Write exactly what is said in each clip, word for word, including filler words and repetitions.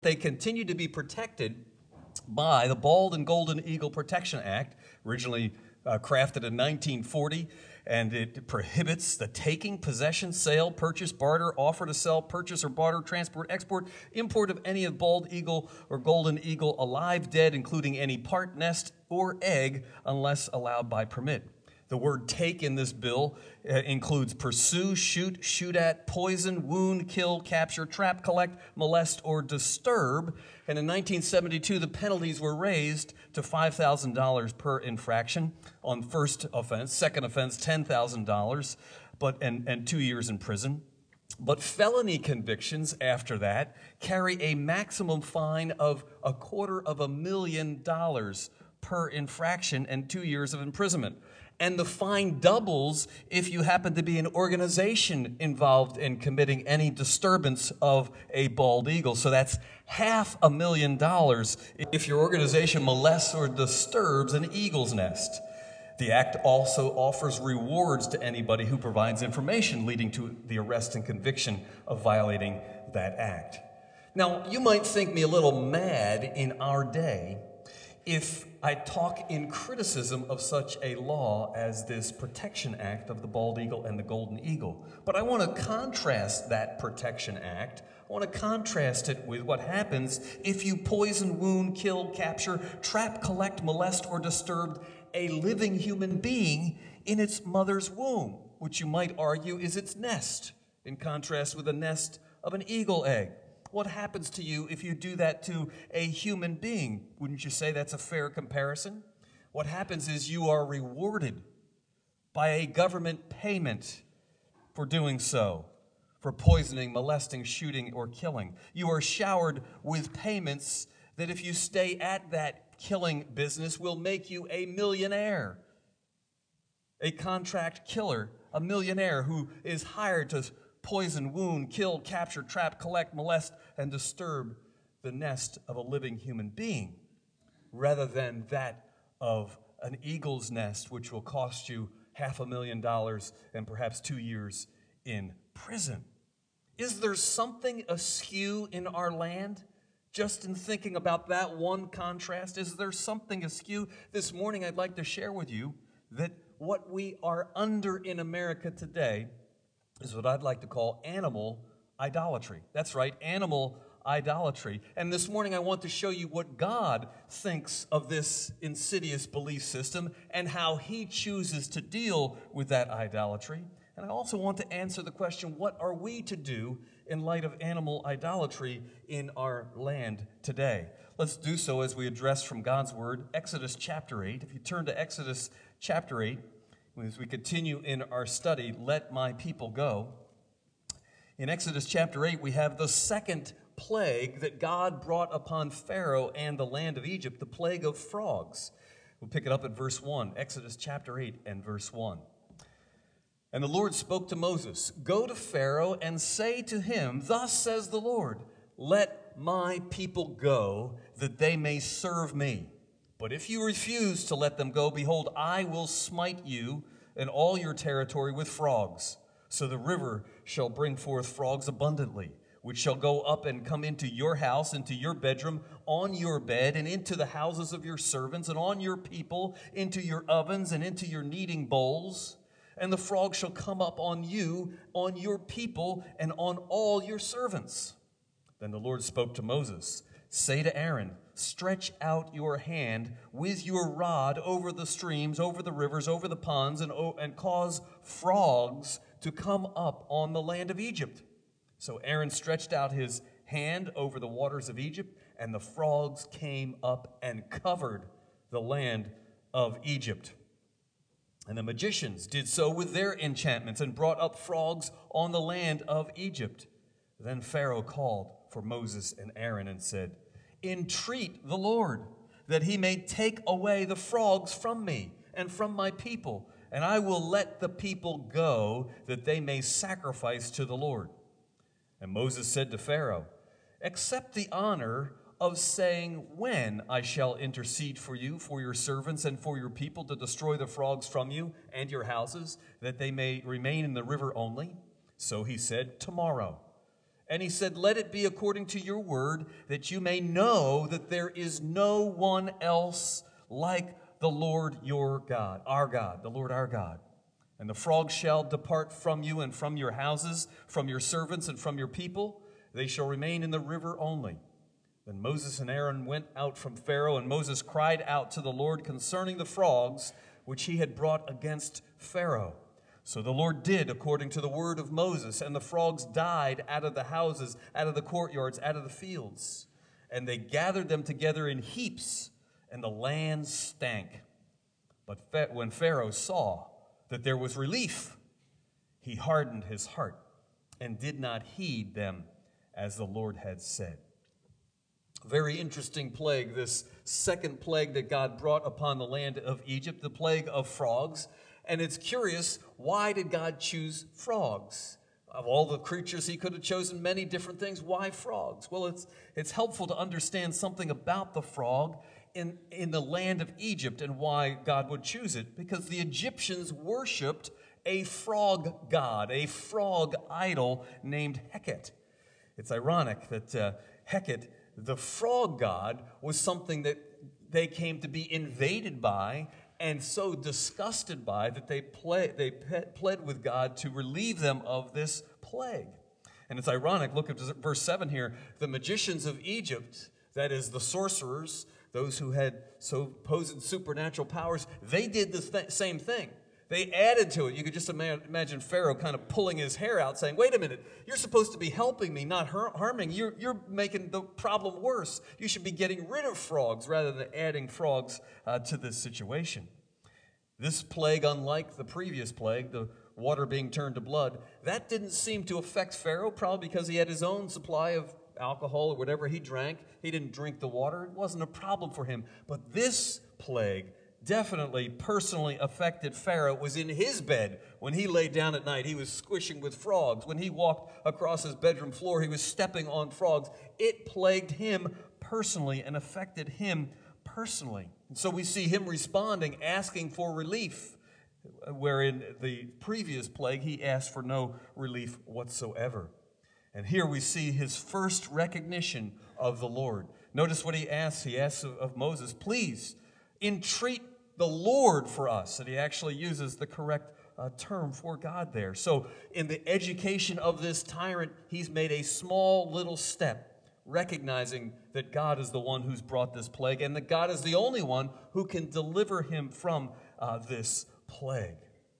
They continue to be protected by the Bald and Golden Eagle Protection Act, originally uh, crafted in nineteen forty, and it prohibits the taking, possession, sale, purchase, barter, offer to sell, purchase or barter, transport, export, import of any of bald eagle or golden eagle, alive, dead, including any part, nest, or egg, unless allowed by permit. The word take in this bill uh, includes pursue, shoot, shoot at, poison, wound, kill, capture, trap, collect, molest, or disturb. And in nineteen seventy-two, the penalties were raised to five thousand dollars per infraction on first offense, second offense, ten thousand dollars, but and, and two years in prison. But felony convictions after that carry a maximum fine of a quarter of a million dollars per infraction and two years of imprisonment. And the fine doubles if you happen to be an organization involved in committing any disturbance of a bald eagle. So that's half a million dollars if your organization molests or disturbs an eagle's nest. The act also offers rewards to anybody who provides information leading to the arrest and conviction of violating that act. Now, you might think me a little mad in our day if I talk in criticism of such a law as this Protection Act of the Bald Eagle and the Golden Eagle. But I want to contrast that Protection Act. I want to contrast it with what happens if you poison, wound, kill, capture, trap, collect, molest, or disturb a living human being in its mother's womb, which you might argue is its nest, in contrast with the nest of an eagle egg. What happens to you if you do that to a human being? Wouldn't you say that's a fair comparison? What happens is you are rewarded by a government payment for doing so, for poisoning, molesting, shooting, or killing. You are showered with payments that if you stay at that killing business will make you a millionaire. A contract killer, a millionaire who is hired to poison, wound, kill, capture, trap, collect, molest, and disturb the nest of a living human being, rather than that of an eagle's nest, which will cost you half a million dollars and perhaps two years in prison. Is there something askew in our land? Just in thinking about that one contrast, is there something askew? This morning I'd like to share with you that what we are under in America today is what I'd like to call animal idolatry. That's right, animal idolatry. And this morning I want to show you what God thinks of this insidious belief system and how He chooses to deal with that idolatry. And I also want to answer the question, what are we to do in light of animal idolatry in our land today? Let's do so as we address from God's Word, Exodus chapter eight. If you turn to Exodus chapter eight, as we continue in our study, Let My People Go. In Exodus chapter eight, we have the second plague that God brought upon Pharaoh and the land of Egypt, the plague of frogs. We'll pick it up at verse one, Exodus chapter eight and verse one. And the Lord spoke to Moses, "Go to Pharaoh and say to him, Thus says the Lord, let my people go, that they may serve me. But if you refuse to let them go, behold, I will smite you and all your territory with frogs. So the river shall bring forth frogs abundantly, which shall go up and come into your house, into your bedroom, on your bed, and into the houses of your servants, and on your people, into your ovens, and into your kneading bowls. And the frog shall come up on you, on your people, and on all your servants." Then the Lord spoke to Moses, "Say to Aaron, stretch out your hand with your rod over the streams, over the rivers, over the ponds, and, and cause frogs to come up on the land of Egypt." So Aaron stretched out his hand over the waters of Egypt, and the frogs came up and covered the land of Egypt. And the magicians did so with their enchantments and brought up frogs on the land of Egypt. Then Pharaoh called for Moses and Aaron and said, "Entreat the Lord, that he may take away the frogs from me and from my people, and I will let the people go, that they may sacrifice to the Lord." And Moses said to Pharaoh, "Accept the honor of saying when I shall intercede for you, for your servants, and for your people to destroy the frogs from you and your houses, that they may remain in the river only." So he said, "Tomorrow." And he said, let it be according to your word, that you may know that there is no one else like the Lord your God, our God, the Lord our God. And the frogs shall depart from you and from your houses, from your servants and from your people. They shall remain in the river only. Then Moses and Aaron went out from Pharaoh, and Moses cried out to the Lord concerning the frogs which he had brought against Pharaoh. So the Lord did according to the word of Moses, and the frogs died out of the houses, out of the courtyards, out of the fields. And they gathered them together in heaps, and the land stank. But when Pharaoh saw that there was relief, he hardened his heart and did not heed them as the Lord had said. Very interesting plague, this second plague that God brought upon the land of Egypt, the plague of frogs. And it's curious, why did God choose frogs? Of all the creatures, he could have chosen many different things. Why frogs? Well, it's it's helpful to understand something about the frog in, in the land of Egypt and why God would choose it. Because the Egyptians worshipped a frog god, a frog idol named Heket. It's ironic that uh, Heket, the frog god, was something that they came to be invaded by and so disgusted by that they, play, they pled with God to relieve them of this plague. And it's ironic, look at verse seven here. The magicians of Egypt, that is the sorcerers, those who had supposed supernatural powers, they did the th- same thing. They added to it. You could just ima- imagine Pharaoh kind of pulling his hair out saying, wait a minute, you're supposed to be helping me, not har- harming. You're, you're making the problem worse. You should be getting rid of frogs rather than adding frogs uh, to this situation. This plague, unlike the previous plague, the water being turned to blood, that didn't seem to affect Pharaoh, probably because he had his own supply of alcohol or whatever he drank. He didn't drink the water. It wasn't a problem for him. But this plague definitely personally affected Pharaoh. It was in his bed when he lay down at night. He was squishing with frogs. When he walked across his bedroom floor, he was stepping on frogs. It plagued him personally and affected him personally. And so we see him responding, asking for relief, where in the previous plague he asked for no relief whatsoever. And here we see his first recognition of the Lord. Notice what he asks. He asks of, of Moses, please entreat the Lord for us. And he actually uses the correct uh, term for God there. So in the education of this tyrant, he's made a small little step, recognizing that God is the one who's brought this plague and that God is the only one who can deliver him from uh, this plague.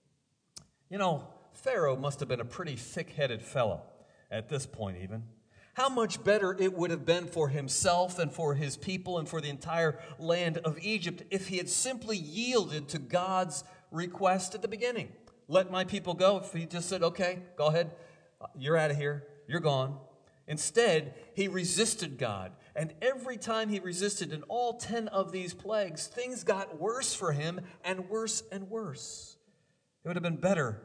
You know, Pharaoh must have been a pretty thick-headed fellow at this point even. How much better it would have been for himself and for his people and for the entire land of Egypt if he had simply yielded to God's request at the beginning. Let my people go. If he just said, okay, go ahead, you're out of here, you're gone. Instead, he resisted God. And every time he resisted in all ten of these plagues, things got worse for him and worse and worse. It would have been better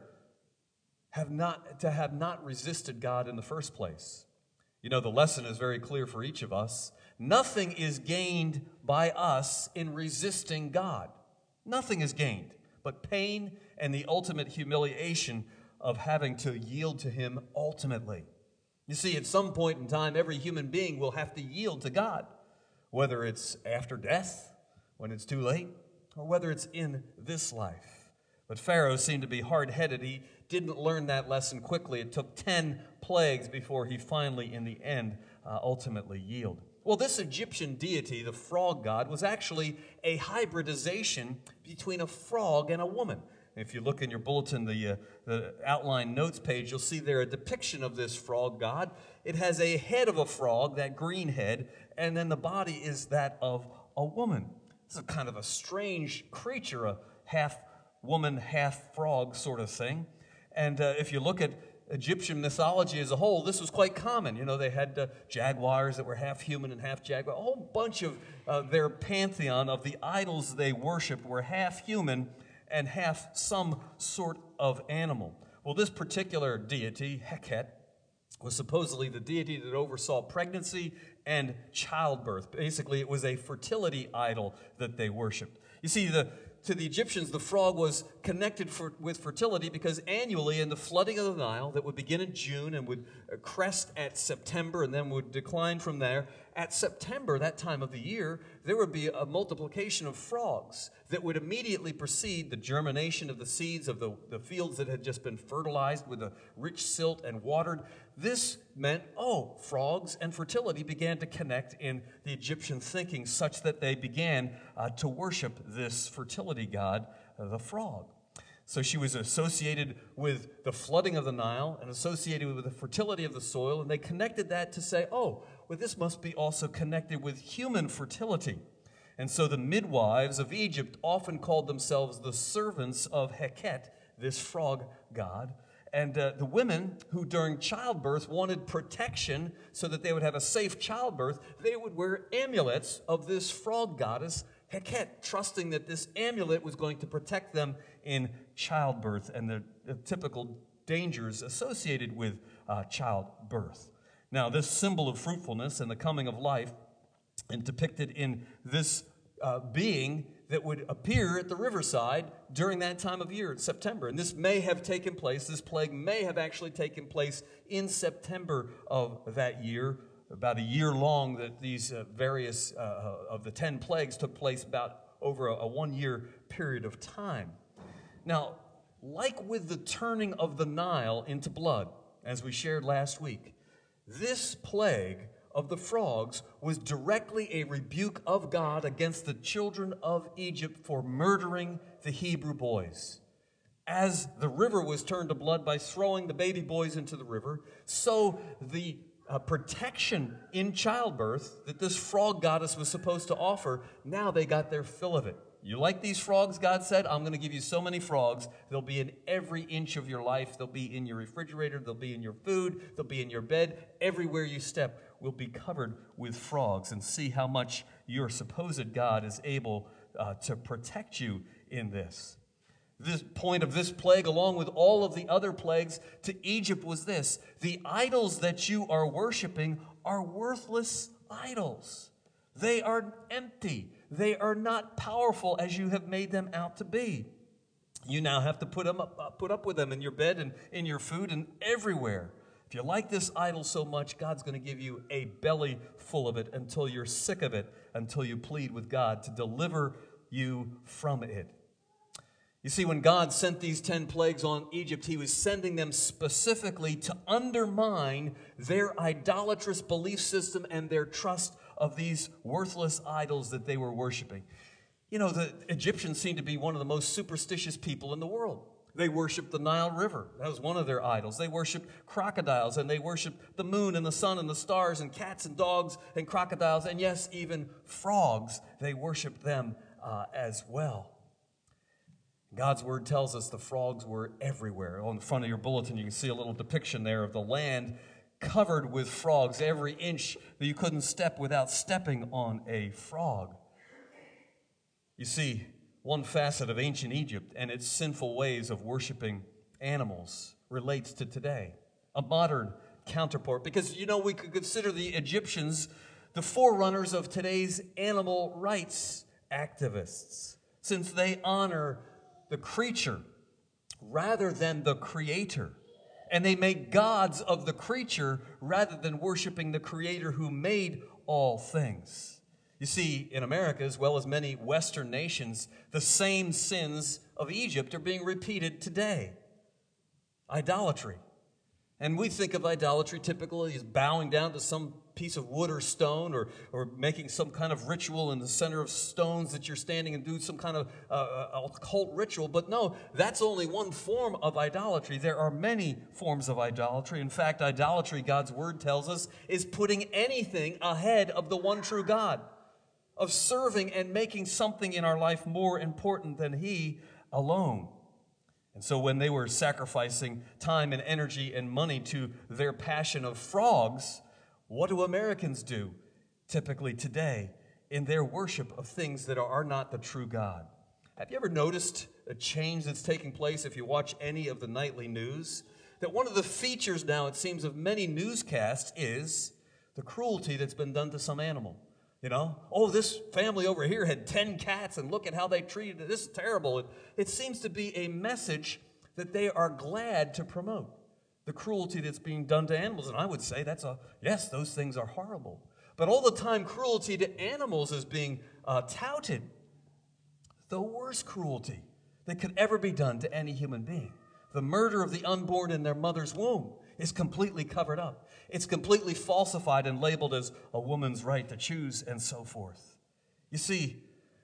have not to have not resisted God in the first place. You know, the lesson is very clear for each of us. Nothing is gained by us in resisting God. Nothing is gained but pain and the ultimate humiliation of having to yield to him ultimately. You see, at some point in time, every human being will have to yield to God, whether it's after death, when it's too late, or whether it's in this life. But Pharaoh seemed to be hard-headed. He didn't learn that lesson quickly. It took ten plagues before he finally, in the end, uh, ultimately yielded. Well, this Egyptian deity, the frog god, was actually a hybridization between a frog and a woman. If you look in your bulletin, the, uh, the outline notes page, you'll see there a depiction of this frog god. It has a head of a frog, that green head, and then the body is that of a woman. This is kind of a strange creature, a half woman, half frog sort of thing. And uh, if you look at Egyptian mythology as a whole, this was quite common. You know, they had uh, jaguars that were half human and half jaguar. A whole bunch of uh, their pantheon of the idols they worshipped were half human and half some sort of animal. Well, this particular deity, Heket, was supposedly the deity that oversaw pregnancy and childbirth. Basically, it was a fertility idol that they worshipped. You see, the to the Egyptians, the frog was connected for, with fertility because annually in the flooding of the Nile that would begin in June and would crest at September and then would decline from there, at September, that time of the year, there would be a multiplication of frogs that would immediately precede the germination of the seeds of the, the fields that had just been fertilized with a rich silt and watered. This meant, oh, frogs and fertility began to connect in the Egyptian thinking such that they began uh, to worship this fertility god, uh, the frog. So she was associated with the flooding of the Nile and associated with the fertility of the soil, and they connected that to say, oh, well, this must be also connected with human fertility. And so the midwives of Egypt often called themselves the servants of Heket, this frog god. And uh, the women who during childbirth wanted protection so that they would have a safe childbirth, they would wear amulets of this frog goddess, Heket, trusting that this amulet was going to protect them in childbirth and the, the typical dangers associated with uh, childbirth. Now, this symbol of fruitfulness and the coming of life, and depicted in this uh, being that would appear at the riverside during that time of year, in September. And this may have taken place, this plague may have actually taken place in September of that year, about a year long that these uh, various uh, of the ten plagues took place about over a, a one-year period of time. Now, like with the turning of the Nile into blood, as we shared last week, this plague of the frogs was directly a rebuke of God against the children of Egypt for murdering the Hebrew boys. As the river was turned to blood by throwing the baby boys into the river, so the uh, protection in childbirth that this frog goddess was supposed to offer, now they got their fill of it. You like these frogs, God said? I'm going to give you so many frogs. They'll be in every inch of your life. They'll be in your refrigerator. They'll be in your food. They'll be in your bed. Everywhere you step will be covered with frogs. And see how much your supposed God is able uh, to protect you in this. This point of this plague, along with all of the other plagues to Egypt, was this: the idols that you are worshiping are worthless idols. They are empty. They are not powerful as you have made them out to be. You now have to put them up, put up with them in your bed and in your food and everywhere. If you like this idol so much, God's going to give you a belly full of it until you're sick of it, until you plead with God to deliver you from it. You see, when God sent these ten plagues on Egypt, he was sending them specifically to undermine their idolatrous belief system and their trust of these worthless idols that they were worshiping. You know, the Egyptians seemed to be one of the most superstitious people in the world. They worshiped the Nile River. That was one of their idols. They worshiped crocodiles, and they worshiped the moon and the sun and the stars and cats and dogs and crocodiles, and yes, even frogs. They worshiped them uh, as well. God's word tells us the frogs were everywhere. On the front of your bulletin, you can see a little depiction there of the land covered with frogs, every inch that you couldn't step without stepping on a frog. You see, one facet of ancient Egypt and its sinful ways of worshiping animals relates to today, a modern counterpart, because, you know, we could consider the Egyptians the forerunners of today's animal rights activists, since they honor the creature rather than the creator. And they make gods of the creature rather than worshiping the creator who made all things. You see, in America, as well as many Western nations, the same sins of Egypt are being repeated today. Idolatry. And we think of idolatry typically as bowing down to some piece of wood or stone, or, or making some kind of ritual in the center of stones that you're standing and do some kind of uh, occult ritual. But no, that's only one form of idolatry. There are many forms of idolatry. In fact, idolatry, God's word tells us, is putting anything ahead of the one true God, of serving and making something in our life more important than He alone. And so when they were sacrificing time and energy and money to their passion of frogs, what do Americans do typically today in their worship of things that are not the true God? Have you ever noticed a change that's taking place if you watch any of the nightly news? That one of the features now, it seems, of many newscasts is the cruelty that's been done to some animal. You know, oh, this family over here had ten cats, and look at how they treated it. This is terrible. It, it seems to be a message that they are glad to promote, the cruelty that's being done to animals. And I would say that's a, yes, those things are horrible. But all the time, cruelty to animals is being uh, touted. The worst cruelty that could ever be done to any human being, the murder of the unborn in their mother's womb, is completely covered up. It's completely falsified and labeled as a woman's right to choose and so forth. You see,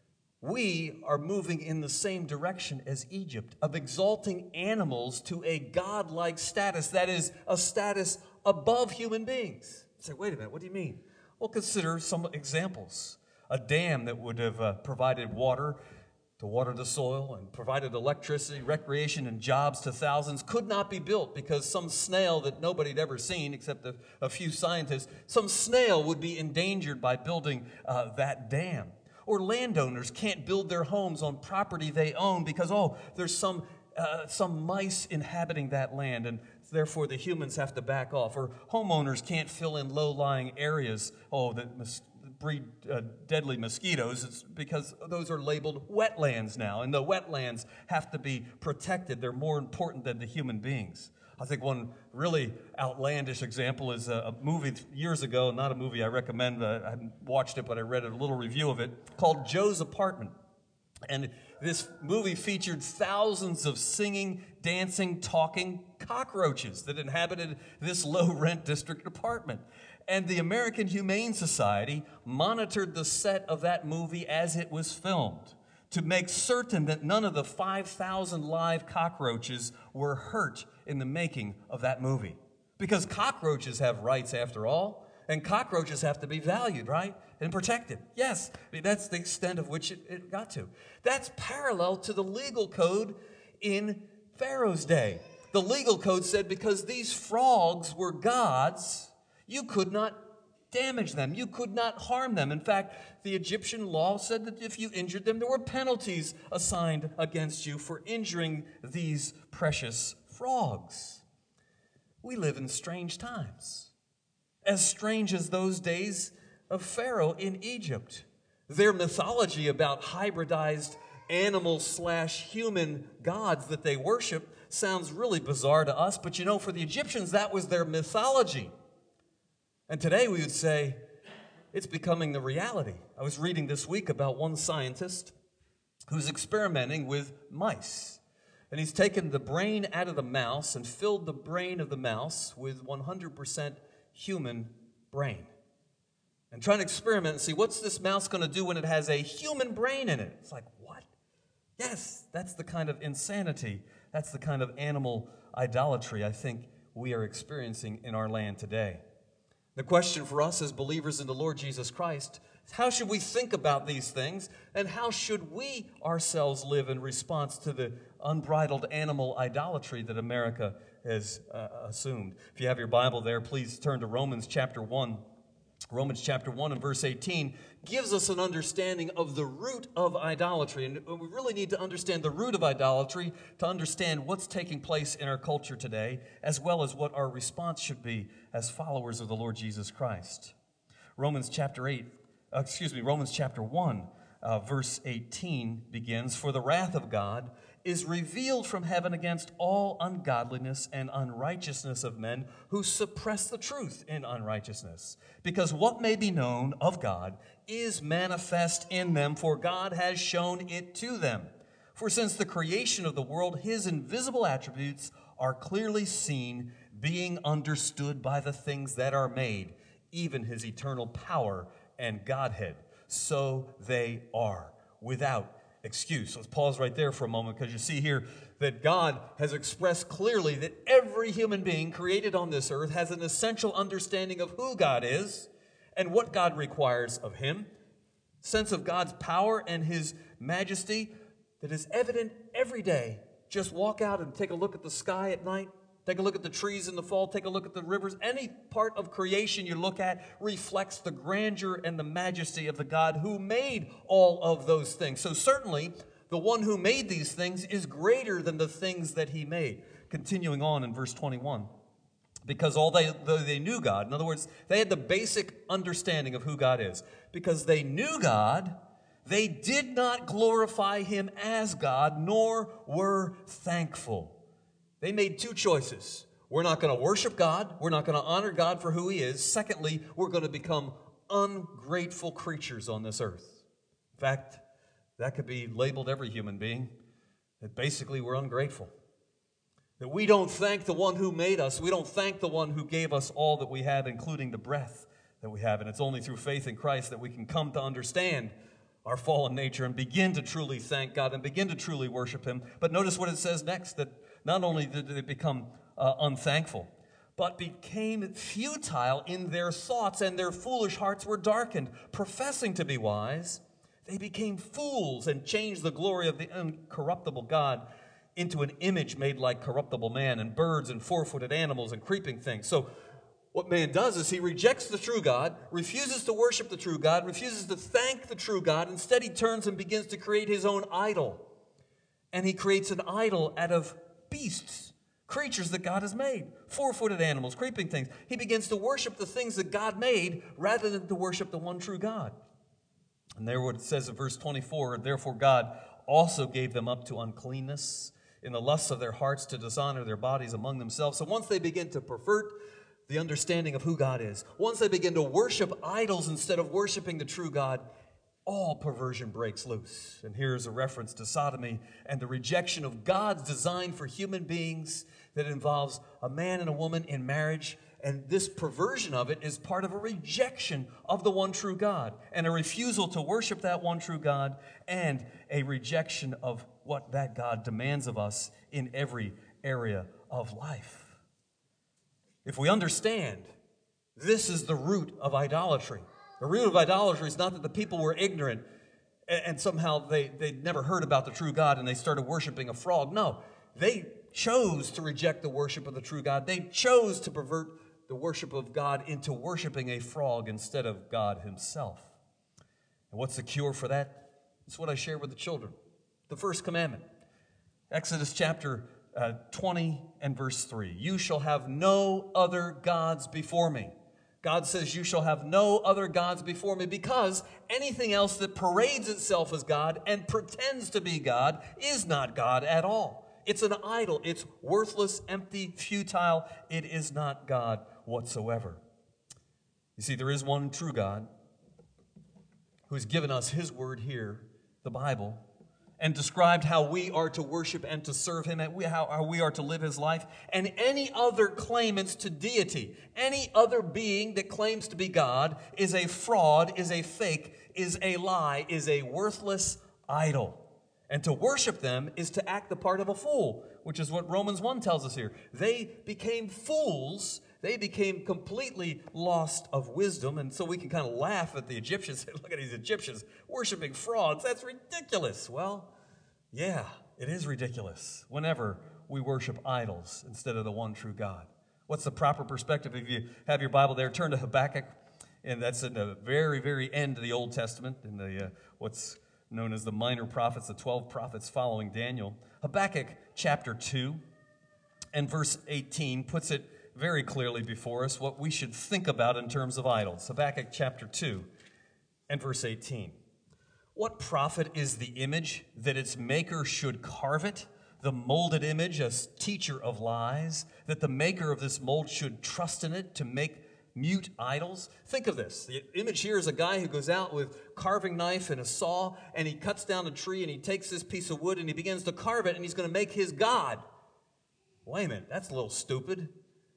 we are moving in the same direction as Egypt, of exalting animals to a godlike status, that is, a status above human beings. You say, wait a minute, what do you mean? Well, consider some examples. A dam that would have uh, provided water to water the soil and provided electricity, recreation, and jobs to thousands could not be built because some snail that nobody had ever seen except a, a few scientists, some snail would be endangered by building uh, that dam. Or landowners can't build their homes on property they own because, oh, there's some uh, some mice inhabiting that land, and therefore the humans have to back off. Or homeowners can't fill in low-lying areas, oh, that mos- breed uh, deadly mosquitoes. It's because those are labeled wetlands now, and the wetlands have to be protected. They're more important than the human beings. I think one really outlandish example is a, a movie years ago, not a movie I recommend. Uh, I haven't watched it, but I read a little review of it, called Joe's Apartment. And this movie featured thousands of singing, dancing, talking cockroaches that inhabited this low-rent district apartment. And the American Humane Society monitored the set of that movie as it was filmed to make certain that none of the five thousand live cockroaches were hurt in the making of that movie. Because cockroaches have rights after all, and cockroaches have to be valued, right? And protected. Yes, I mean, that's the extent of which it, it got to. That's parallel to the legal code in Pharaoh's day. The legal code said because these frogs were gods, you could not damage them. You could not harm them. In fact, the Egyptian law said that if you injured them, there were penalties assigned against you for injuring these precious frogs. We live in strange times, as strange as those days of Pharaoh in Egypt. Their mythology about hybridized animal slash human gods that they worship sounds really bizarre to us, but you know, for the Egyptians, that was their mythology. And today we would say it's becoming the reality. I was reading this week about one scientist who's experimenting with mice. And he's taken the brain out of the mouse and filled the brain of the mouse with one hundred percent human brain. And trying to experiment and see what's this mouse going to do when it has a human brain in it. It's like, what? Yes, that's the kind of insanity. That's the kind of animal idolatry I think we are experiencing in our land today. The question for us as believers in the Lord Jesus Christ is, how should we think about these things, and how should we ourselves live in response to the unbridled animal idolatry that America has uh, assumed? If you have your Bible there, please turn to Romans chapter one. Romans chapter one and verse eighteen gives us an understanding of the root of idolatry. And we really need to understand the root of idolatry to understand what's taking place in our culture today, as well as what our response should be as followers of the Lord Jesus Christ. Romans chapter eight, uh, excuse me, Romans chapter one, uh, verse eighteen begins, "For the wrath of God is revealed from heaven against all ungodliness and unrighteousness of men who suppress the truth in unrighteousness. Because what may be known of God is manifest in them, for God has shown it to them. For since the creation of the world, his invisible attributes are clearly seen, being understood by the things that are made, even his eternal power and Godhead. So they are without excuse." Let's pause right there for a moment, because you see here that God has expressed clearly that every human being created on this earth has an essential understanding of who God is and what God requires of him, sense of God's power and his majesty that is evident every day. Just walk out and take a look at the sky at night. Take a look at the trees in the fall. Take a look at the rivers. Any part of creation you look at reflects the grandeur and the majesty of the God who made all of those things. So certainly, the one who made these things is greater than the things that he made. Continuing on in verse twenty-one. because although they, they knew God, in other words, they had the basic understanding of who God is. Because they knew God, they did not glorify him as God, nor were thankful. They made two choices. We're not going to worship God. We're not going to honor God for who he is. Secondly, we're going to become ungrateful creatures on this earth. In fact, that could be labeled every human being, that basically we're ungrateful. That we don't thank the one who made us. We don't thank the one who gave us all that we have, including the breath that we have. And it's only through faith in Christ that we can come to understand our fallen nature and begin to truly thank God and begin to truly worship him. But notice what it says next, that not only did they become uh, unthankful, but became futile in their thoughts, and their foolish hearts were darkened. Professing to be wise, they became fools and changed the glory of the incorruptible God into an image made like corruptible man, and birds and four-footed animals and creeping things. So what man does is he rejects the true God, refuses to worship the true God, refuses to thank the true God. Instead, he turns and begins to create his own idol. And he creates an idol out of beasts, creatures that God has made, four-footed animals, creeping things. He begins to worship the things that God made rather than to worship the one true God. And there what it says in verse twenty-four, therefore God also gave them up to uncleanness in the lusts of their hearts to dishonor their bodies among themselves. So once they begin to pervert the understanding of who God is, once they begin to worship idols instead of worshiping the true God, all perversion breaks loose. And here's a reference to sodomy and the rejection of God's design for human beings that involves a man and a woman in marriage. And this perversion of it is part of a rejection of the one true God, and a refusal to worship that one true God, and a rejection of what that God demands of us in every area of life. If we understand, this is the root of idolatry. The root of idolatry is not that the people were ignorant and somehow they, they'd never heard about the true God and they started worshiping a frog. No, they chose to reject the worship of the true God. They chose to pervert the worship of God into worshiping a frog instead of God himself. And what's the cure for that? It's what I shared with the children. The first commandment, Exodus chapter uh, twenty and verse three. You shall have no other gods before me. God says you shall have no other gods before me, because anything else that parades itself as God and pretends to be God is not God at all. It's an idol. It's worthless, empty, futile. It is not God whatsoever. You see, there is one true God who has given us his word here, the Bible, and described how we are to worship and to serve him, and how, how we are to live his life. And any other claimants to deity, any other being that claims to be God, is a fraud, is a fake, is a lie, is a worthless idol. And to worship them is to act the part of a fool, which is what Romans one tells us here. They became fools. They became completely lost of wisdom. And so we can kind of laugh at the Egyptians. Say, look at these Egyptians worshiping frogs. That's ridiculous. Well, yeah, it is ridiculous whenever we worship idols instead of the one true God. What's the proper perspective? If you have your Bible there, turn to Habakkuk. And that's in the very, very end of the Old Testament, in the uh, what's known as the minor prophets, the twelve prophets following Daniel. Habakkuk chapter two and verse eighteen puts it very clearly before us what we should think about in terms of idols. Habakkuk chapter two and verse eighteen. What profit is the image that its maker should carve it? The molded image, a teacher of lies, that the maker of this mold should trust in it to make mute idols. Think of this. The image here is a guy who goes out with a carving knife and a saw, and he cuts down a tree, and he takes this piece of wood, and he begins to carve it, and he's going to make his God. Wait a minute, that's a little stupid.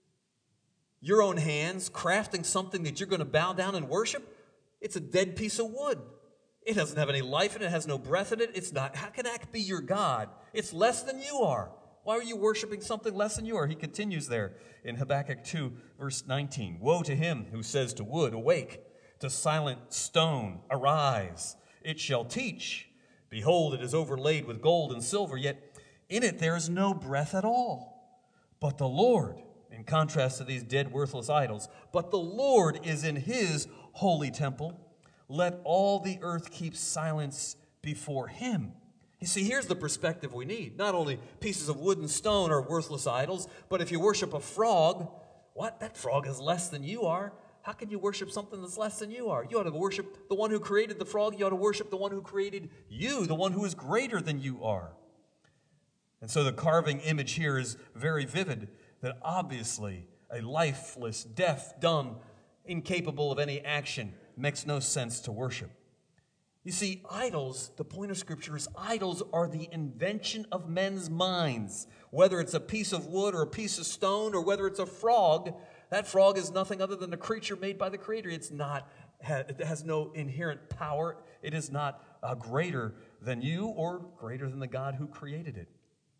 Your own hands crafting something that you're going to bow down and worship? It's a dead piece of wood. It doesn't have any life in it. It has no breath in it. It's not. How can that be your God? It's less than you are. Why are you worshiping something less than you are? He continues there in Habakkuk two, verse nineteen. Woe to him who says to wood, awake, to silent stone, arise. It shall teach. Behold, it is overlaid with gold and silver, yet in it there is no breath at all. But the Lord, in contrast to these dead, worthless idols, but the Lord is in his holy temple. Let all the earth keep silence before him. You see, here's the perspective we need. Not only pieces of wood and stone are worthless idols, but if you worship a frog, What? That frog is less than you are. How can you worship something that's less than you are? You ought to worship the one who created the frog. You ought to worship the one who created you, the one who is greater than you are. And so the carving image here is very vivid, that obviously a lifeless, deaf, dumb, incapable of any action makes no sense to worship. You see, idols, the point of Scripture is idols are the invention of men's minds. Whether it's a piece of wood or a piece of stone or whether it's a frog, that frog is nothing other than a creature made by the Creator. It's not, it has no inherent power. It is not uh, greater than you or greater than the God who created it.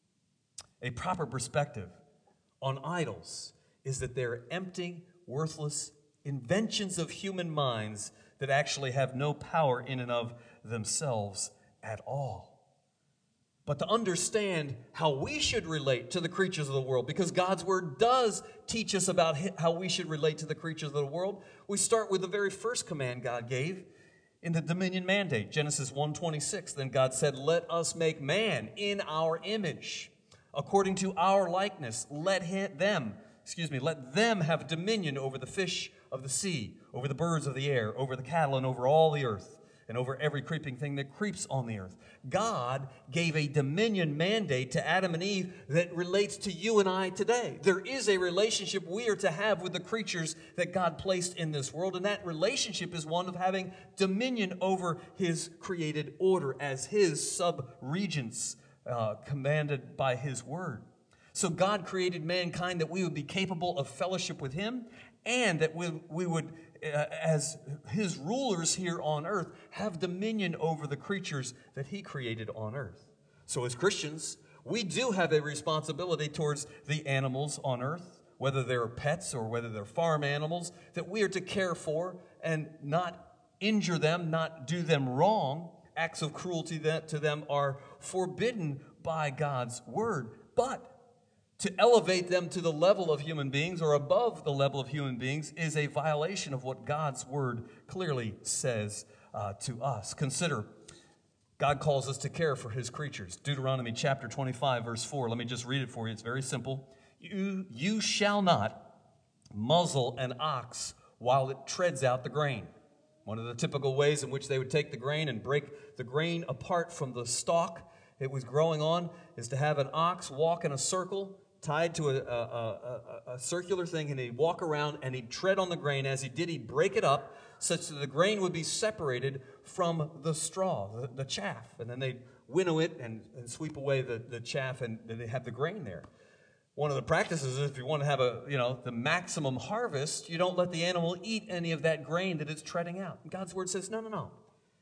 A proper perspective on idols is that they're empty, worthless inventions of human minds that actually have no power in and of themselves at all. But to understand how we should relate to the creatures of the world, because God's Word does teach us about how we should relate to the creatures of the world, we start with the very first command God gave in the dominion mandate, Genesis one twenty-six. Then God said, "Let us make man in our image, according to our likeness. Let him, them, excuse me, let them have dominion over the fish of the sea, over the birds of the air, over the cattle, and over all the earth, and over every creeping thing that creeps on the earth." God gave a dominion mandate to Adam and Eve that relates to you and I today. There is a relationship we are to have with the creatures that God placed in this world, and that relationship is one of having dominion over His created order as His sub-regents, uh, commanded by His Word. So God created mankind that we would be capable of fellowship with Him, and that we, we would, uh, as His rulers here on earth, have dominion over the creatures that He created on earth. So as Christians, we do have a responsibility towards the animals on earth, whether they're pets or whether they're farm animals, that we are to care for and not injure them, not do them wrong. Acts of cruelty to them are forbidden by God's Word. But to elevate them to the level of human beings or above the level of human beings is a violation of what God's Word clearly says uh, to us. Consider, God calls us to care for His creatures. Deuteronomy chapter twenty-five, verse four. Let me just read it for you. It's very simple. You, you shall not muzzle an ox while it treads out the grain. One of the typical ways in which they would take the grain and break the grain apart from the stalk it was growing on is to have an ox walk in a circle tied to a, a, a, a circular thing, and he'd walk around and he'd tread on the grain. As he did, he'd break it up such that the grain would be separated from the straw, the, the chaff. And then they'd winnow it and, and sweep away the, the chaff, and then they have the grain there. One of the practices is if you want to have a, you know, the maximum harvest, you don't let the animal eat any of that grain that it's treading out. And God's Word says, no, no, no.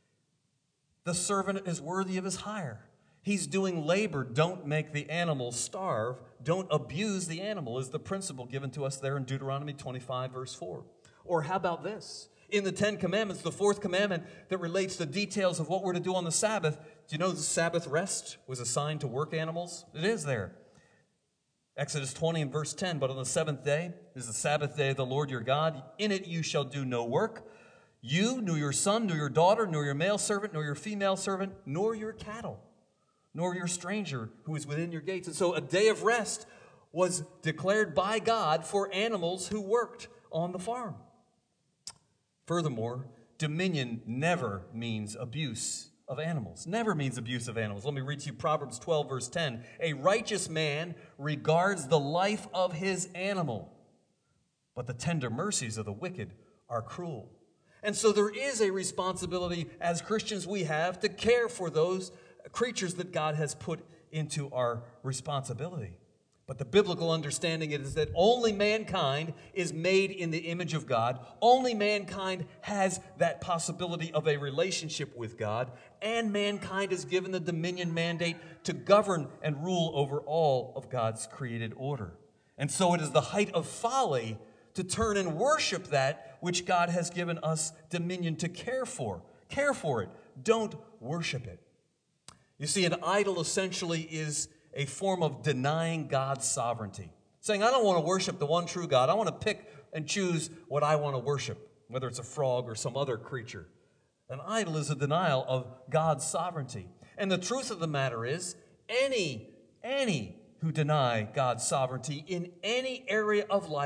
The servant is worthy of his hire. He's doing labor. Don't make the animal starve. Don't abuse the animal is the principle given to us there in Deuteronomy twenty-five, verse four. Or how about this? In the Ten Commandments, the fourth commandment that relates to details of what we're to do on the Sabbath, do you know the Sabbath rest was assigned to work animals? It is there. Exodus twenty and verse ten, but on the seventh day is the Sabbath day of the Lord your God. In it you shall do no work. You, nor your son, nor your daughter, nor your male servant, nor your female servant, nor your cattle, nor your stranger who is within your gates. And so a day of rest was declared by God for animals who worked on the farm. Furthermore, dominion never means abuse of animals. Never means abuse of animals. Let me read to you Proverbs twelve, verse ten. A righteous man regards the life of his animal, but the tender mercies of the wicked are cruel. And so there is a responsibility as Christians we have to care for those creatures that God has put into our responsibility. But the biblical understanding is that only mankind is made in the image of God. Only mankind has that possibility of a relationship with God. And mankind is given the dominion mandate to govern and rule over all of God's created order. And so it is the height of folly to turn and worship that which God has given us dominion to care for. Care for it. Don't worship it. You see, an idol essentially is a form of denying God's sovereignty. Saying, I don't want to worship the one true God. I want to pick and choose what I want to worship, whether it's a frog or some other creature. An idol is a denial of God's sovereignty. And the truth of the matter is, any, any who deny God's sovereignty in any area of life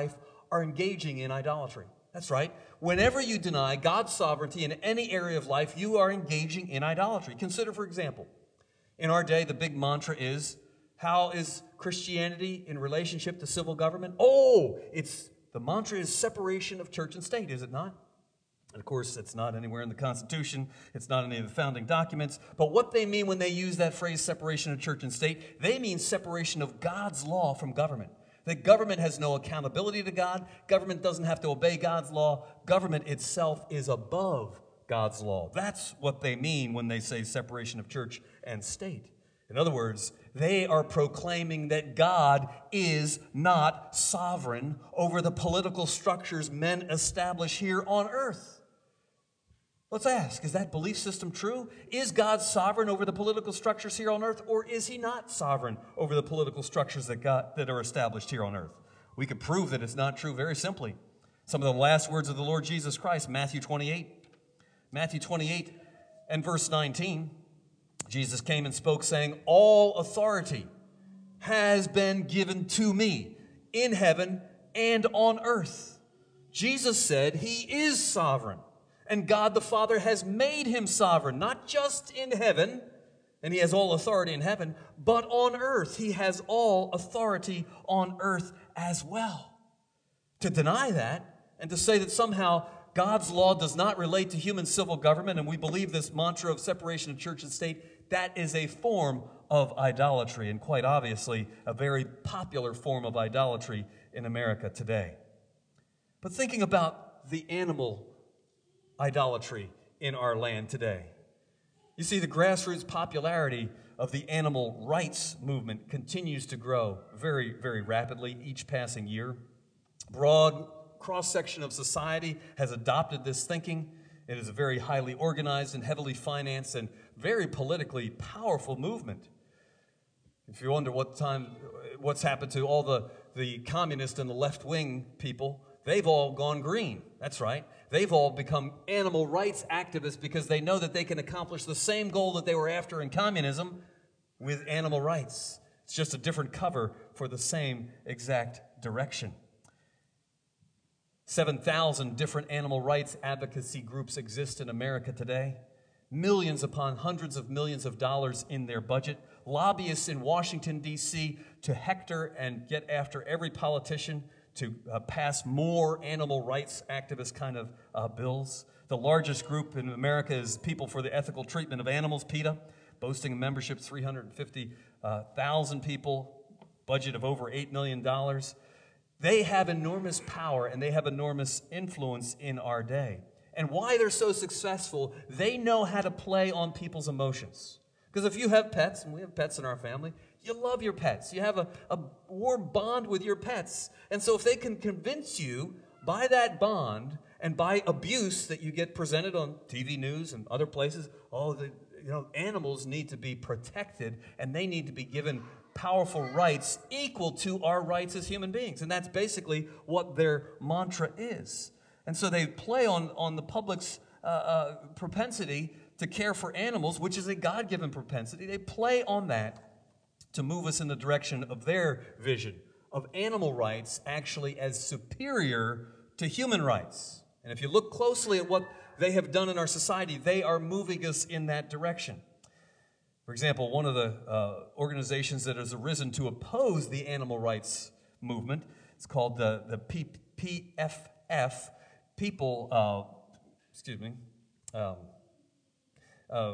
are engaging in idolatry. That's right. Whenever you deny God's sovereignty in any area of life, you are engaging in idolatry. Consider, for example, in our day, the big mantra is, how is Christianity in relationship to civil government? Oh, it's the mantra is separation of church and state, is it not? And of course, it's not anywhere in the Constitution. It's not in any of the founding documents. But what they mean when they use that phrase, separation of church and state, they mean separation of God's law from government. That government has no accountability to God. Government doesn't have to obey God's law. Government itself is above God's law. That's what they mean when they say separation of church and state. In other words, they are proclaiming that God is not sovereign over the political structures men establish here on earth. Let's ask, is that belief system true? Is God sovereign over the political structures here on earth, or is he not sovereign over the political structures that, God, that are established here on earth? We could prove that it's not true very simply. Some of the last words of the Lord Jesus Christ, Matthew twenty-eight. Matthew twenty-eight and verse nineteen, Jesus came and spoke, saying, all authority has been given to me in heaven and on earth. Jesus said he is sovereign. And God the Father has made him sovereign, not just in heaven, and he has all authority in heaven, but on earth. He has all authority on earth as well. To deny that and to say that somehow God's law does not relate to human civil government, and we believe this mantra of separation of church and state, that is a form of idolatry, and quite obviously a very popular form of idolatry in America today. But thinking about the animal idolatry in our land today. You see, the grassroots popularity of the animal rights movement continues to grow very, very rapidly each passing year. Broad cross-section of society has adopted this thinking. It is a very highly organized and heavily financed and very politically powerful movement. If you wonder what time, what's happened to all the, the communist and the left-wing people, they've all gone green. That's right. They've all become animal rights activists because they know that they can accomplish the same goal that they were after in communism with animal rights. It's just a different cover for the same exact direction. seven thousand different animal rights advocacy groups exist in America today. Millions upon hundreds of millions of dollars in their budget. Lobbyists in Washington, D C to hector and get after every politician to uh, pass more animal rights activist kind of uh, bills. The largest group in America is People for the Ethical Treatment of Animals, PETA, boasting a membership of three hundred fifty thousand people, budget of over eight million dollars. They have enormous power and they have enormous influence in our day. And why they're so successful, they know how to play on people's emotions. Because if you have pets, and we have pets in our family, you love your pets. You have a, a warm bond with your pets. And so if they can convince you by that bond and by abuse that you get presented on T V news and other places, oh, the you know, animals need to be protected and they need to be given powerful rights equal to our rights as human beings. And that's basically what their mantra is. And so they play on, on the public's uh, uh, propensity to care for animals, which is a God-given propensity. They play on that to move us in the direction of their vision of animal rights actually as superior to human rights. And if you look closely at what they have done in our society, they are moving us in that direction. For example, one of the uh, organizations that has arisen to oppose the animal rights movement, it's called the, the P P F F, People, uh, excuse me, um, uh,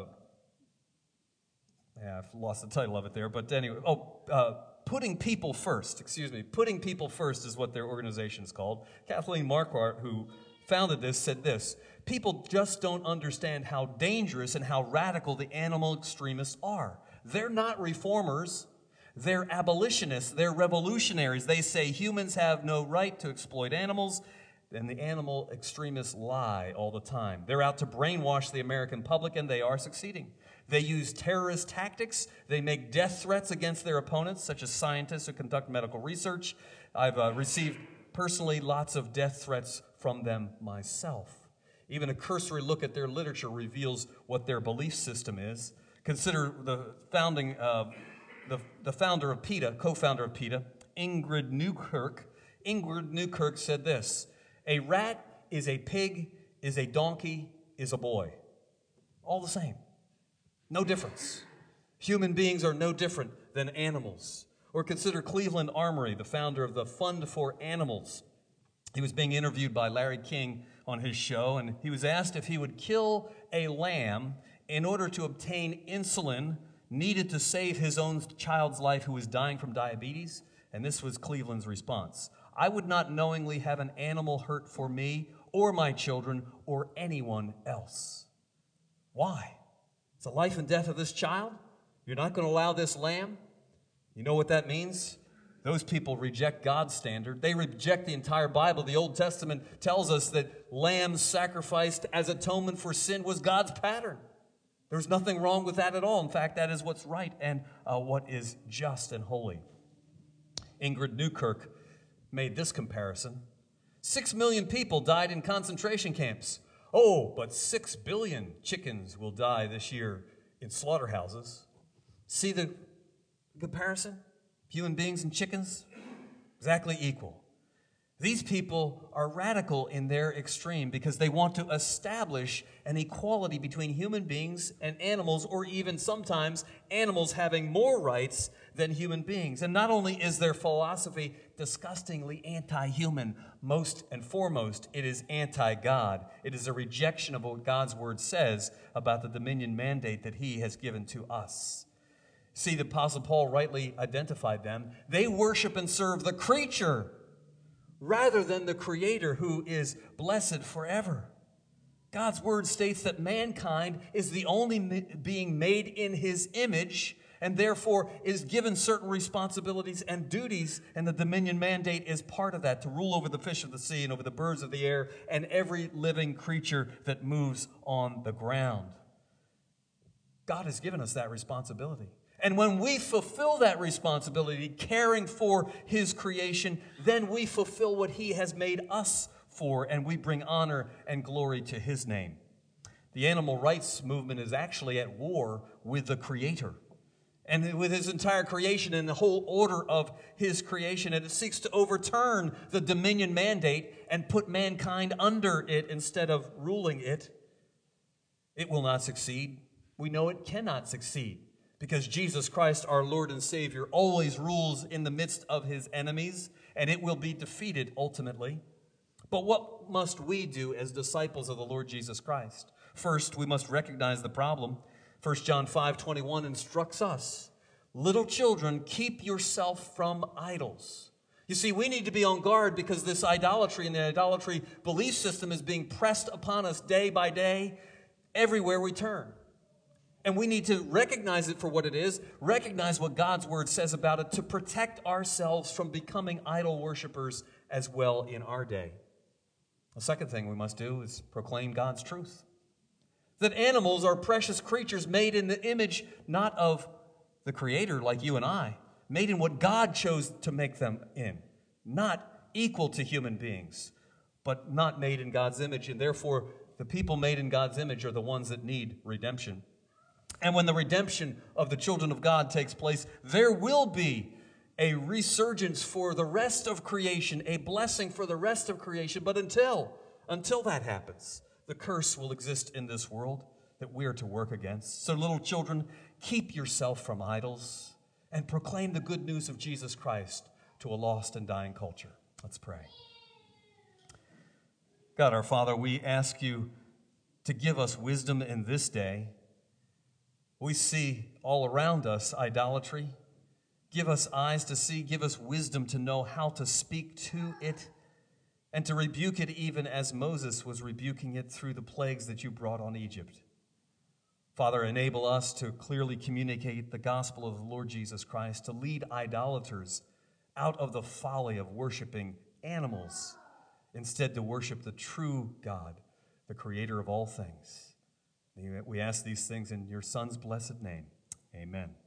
yeah, I've lost the title of it there, but anyway, oh, uh, Putting People First, excuse me, Putting People First is what their organization is called. Kathleen Marquardt, who founded this, said this: people just don't understand how dangerous and how radical the animal extremists are. They're not reformers, they're abolitionists, they're revolutionaries. They say humans have no right to exploit animals, and the animal extremists lie all the time. They're out to brainwash the American public, and they are succeeding. They use terrorist tactics. They make death threats against their opponents, such as scientists who conduct medical research. I've uh, received personally lots of death threats from them myself. Even a cursory look at their literature reveals what their belief system is. Consider the founding, uh, the, the founder of PETA, co-founder of PETA, Ingrid Newkirk. Ingrid Newkirk said this: a rat is a pig, is a donkey, is a boy. All the same. No difference. Human beings are no different than animals. Or consider Cleveland Armory, the founder of the Fund for Animals. He was being interviewed by Larry King on his show, and he was asked if he would kill a lamb in order to obtain insulin needed to save his own child's life who was dying from diabetes. And this was Cleveland's response: I would not knowingly have an animal hurt for me or my children or anyone else. Why? It's the life and death of this child. You're not going to allow this lamb? You know what that means? Those people reject God's standard. They reject the entire Bible. The Old Testament tells us that lambs sacrificed as atonement for sin was God's pattern. There's nothing wrong with that at all. In fact, that is what's right and uh, what is just and holy. Ingrid Newkirk made this comparison. Six million people died in concentration camps. Oh, but six billion chickens will die this year in slaughterhouses. See the comparison? Human beings and chickens, exactly equal. These people are radical in their extreme because they want to establish an equality between human beings and animals, or even sometimes animals having more rights than human beings. And not only is their philosophy disgustingly anti-human, most and foremost, it is anti-God. It is a rejection of what God's word says about the dominion mandate that he has given to us. See, the Apostle Paul rightly identified them. They worship and serve the creature rather than the Creator, who is blessed forever. God's word states that mankind is the only being made in his image and therefore is given certain responsibilities and duties, and the dominion mandate is part of that, to rule over the fish of the sea and over the birds of the air and every living creature that moves on the ground. God has given us that responsibility. And when we fulfill that responsibility, caring for his creation, then we fulfill what he has made us for, and we bring honor and glory to his name. The animal rights movement is actually at war with the Creator and with his entire creation and the whole order of his creation. And it seeks to overturn the dominion mandate and put mankind under it instead of ruling it. It will not succeed. We know it cannot succeed, because Jesus Christ, our Lord and Savior, always rules in the midst of his enemies, and it will be defeated ultimately. But what must we do as disciples of the Lord Jesus Christ? First, we must recognize the problem. First John five twenty-one instructs us, little children, keep yourself from idols. You see, we need to be on guard because this idolatry and the idolatry belief system is being pressed upon us day by day, everywhere we turn. And we need to recognize it for what it is, recognize what God's word says about it, to protect ourselves from becoming idol worshipers as well in our day. The second thing we must do is proclaim God's truth. That animals are precious creatures made in the image not of the Creator like you and I, made in what God chose to make them in, not equal to human beings, but not made in God's image. And therefore, the people made in God's image are the ones that need redemption. And when the redemption of the children of God takes place, there will be a resurgence for the rest of creation, a blessing for the rest of creation. But until, until that happens, the curse will exist in this world that we are to work against. So little children, keep yourself from idols and proclaim the good news of Jesus Christ to a lost and dying culture. Let's pray. God, our Father, we ask you to give us wisdom in this day. We see all around us idolatry. Give us eyes to see, give us wisdom to know how to speak to it and to rebuke it, even as Moses was rebuking it through the plagues that you brought on Egypt. Father, enable us to clearly communicate the gospel of the Lord Jesus Christ, to lead idolaters out of the folly of worshiping animals, instead to worship the true God, the Creator of all things. We ask these things in your Son's blessed name. Amen.